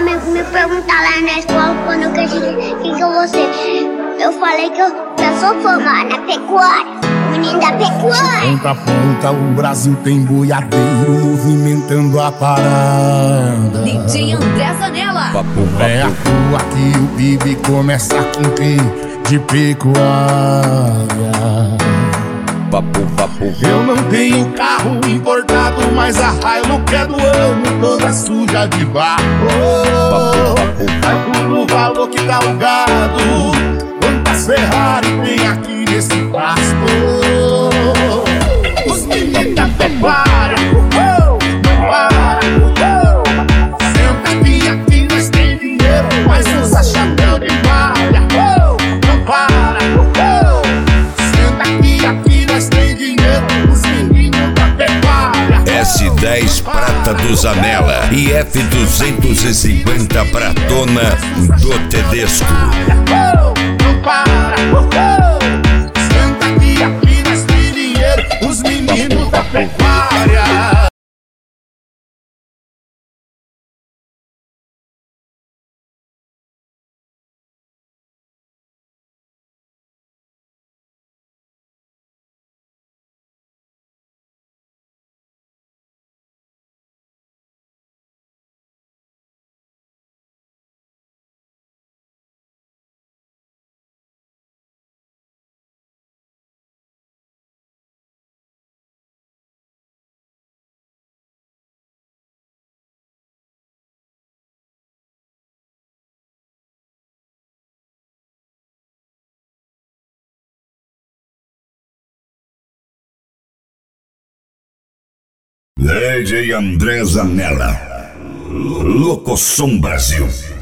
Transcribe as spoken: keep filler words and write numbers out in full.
amigos me perguntaram lá na escola quando eu cresci o que, que eu vou ser. Eu falei que eu, que eu sou formada na pecuária, menino da pecuária. De ponta a ponta o Brasil tem boiadeiro movimentando a parada. D J André Zanella. Papo, papo. É à toa que o P I B começa com P de pecuária. Papo, papo. Eu não tenho carro importado, mas a Hilux é do ano, toda suja de barro. Vai tudo valor que tá o gado. Quantas Ferrari tem aqui nesse pasto? Os meninos da pecuária não para. Senta aqui, aqui nós tem dinheiro, mas usa chapéu de malha. Não para. Senta aqui, aqui nós tem dinheiro, os meninos da pecuária. S dez prata do Zanella e F duzentos e cinquenta pratona do Tedesco. Não para. Senta aqui, aqui nós tem dinheiro, os meninos da pecuária. D J André Zanella, Locoção Brasil.